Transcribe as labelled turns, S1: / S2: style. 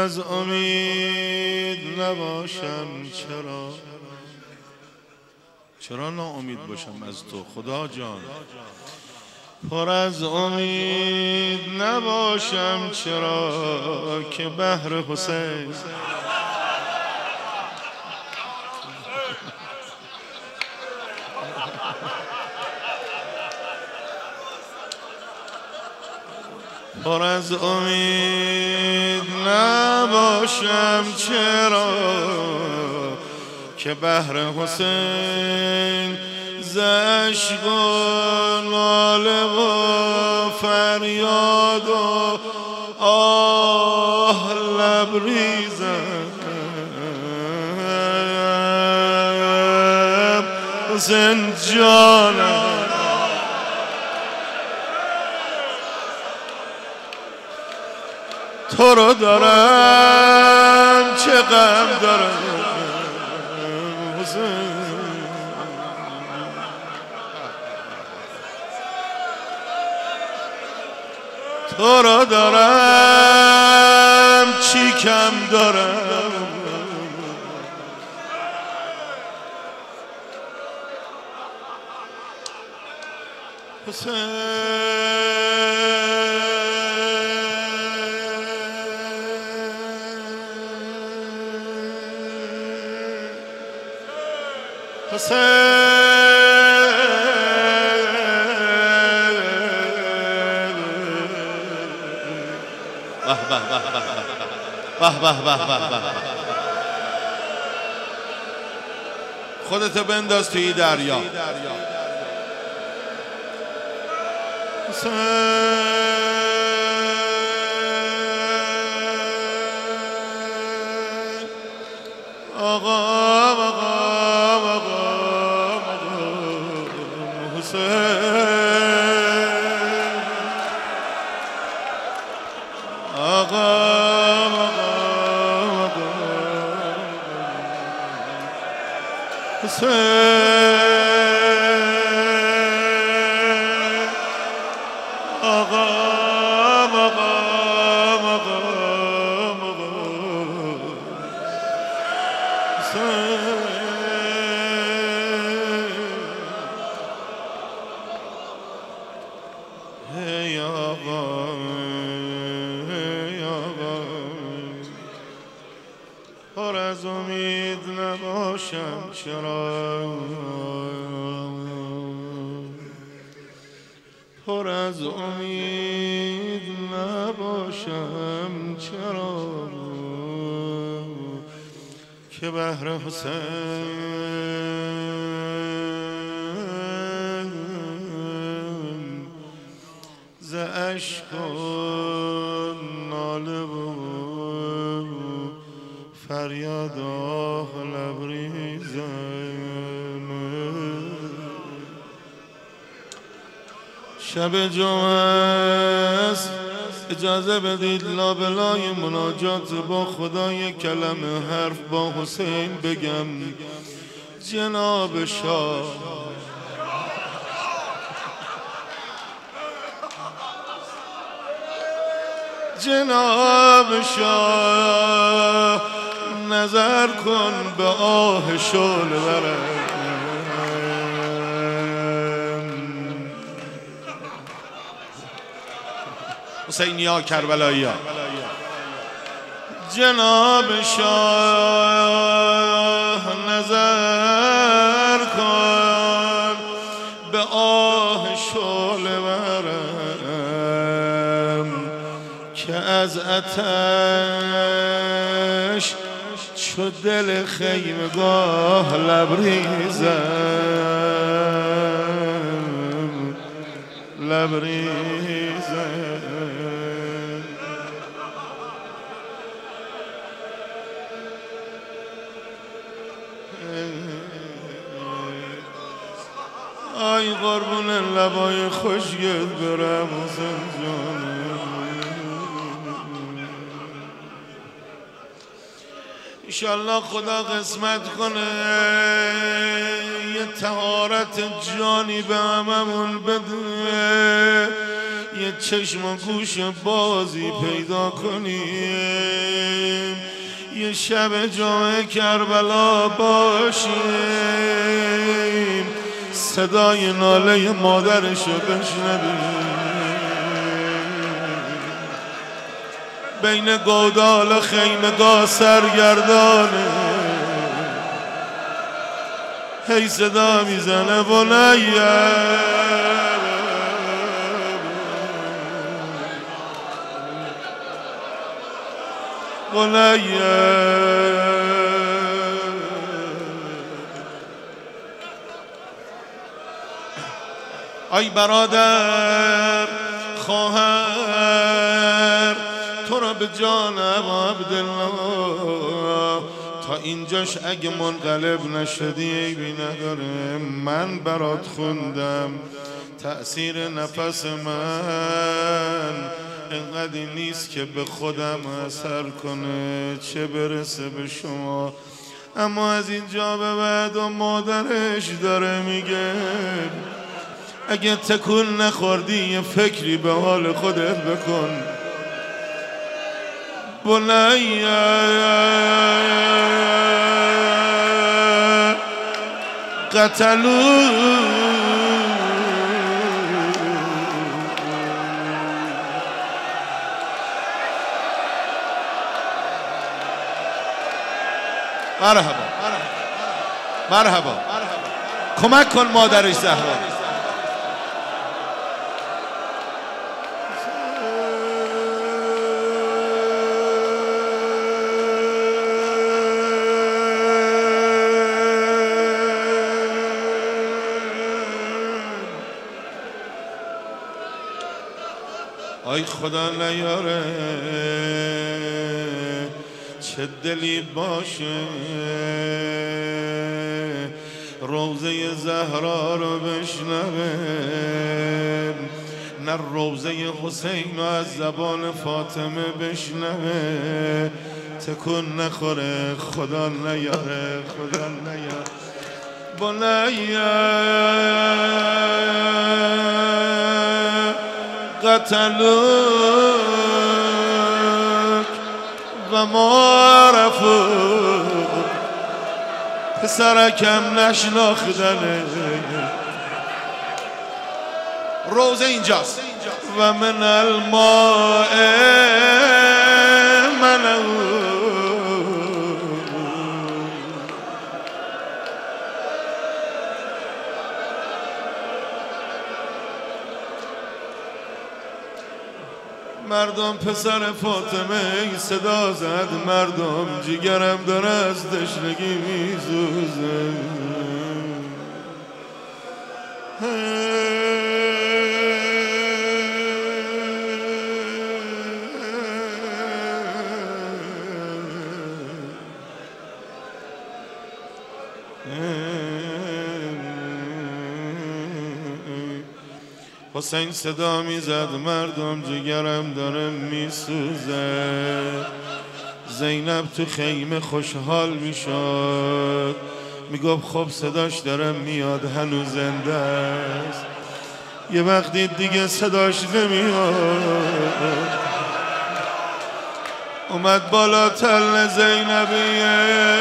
S1: از امید نباشم. چرا ناامید باشم از تو خدا جان؟ پر از امید نباشم چرا که بحر حسین پر از امید نباشم چرا که بحر حسین ز عشق و ناله و فریاد و آه لبریزم حسین جانم تو رو دارم چه غم دارم حسین تو رو دارم چی کم دارم خودتو بنداز توی دریا پر از امید نباشم چرا پر از امید نباشم چرا که بحر حسین ز عشق و ناله و فریاد آه لبریزم شب جمعه است اجازه بدید لابلای مناجات با خدا یک کلمه حرف با حسین بگم. جناب شاه جناب شاه نظر کن به آه شعله ورم حسینیا کربلایی جناب شاه نظر کن به آه شعله ورم که از آتش چو دل خیمگاه لبریزم آی قربون لبای خوشگل برم حسین جانم انشالله خدا قسمت کنه یه طهارت جانی به هممون بده یه چشم و گوش بازی پیدا کنیم، یه شب جای کربلا باشیم، صدای ناله مادرشو بشنویم، بین گودال و خیمگاه سرگردانه هی صدا میزنه بنیه بنیه. ای برادر خواهر تو را به جانم عبدالله، تا اینجاش اگه منقلب نشدی عیبی نداره، من برات خوندم، تأثیر نفس من اینقدر نیست که به خودم اثر کنه، چه برسه به شما. اما از اینجا به بعد و مادرش داره میگه اگه تکون نخوردی یه فکری به حال خودت بکن، بنیه قتلو مرحبا مرحبا کمک کن مادرش زهرا. آی خدا نیاره چه دلی باشه روضه زهرا رو بشنوه، نه روضه حسین رو از زبان فاطمه بشنوه، تکون نخوره خدا نیاره خدا نیاره. بنیه قتلوک و ما رفوک، پسرکم نشناختنه، روزه اینجاست. و من الماء منو مردم پسر فاطمه صدا زد، مردم جیگرم داره از تشنگی میسوزه. حسین صدا میزد مردم جگرم داره میسوزه. زینب تو خیمه خوشحال میشد، میگفت خب صداش داره میاد هنوز زنده است. یه وقتی دیگه صداش نمیاد، اومد بالا تل زینبیه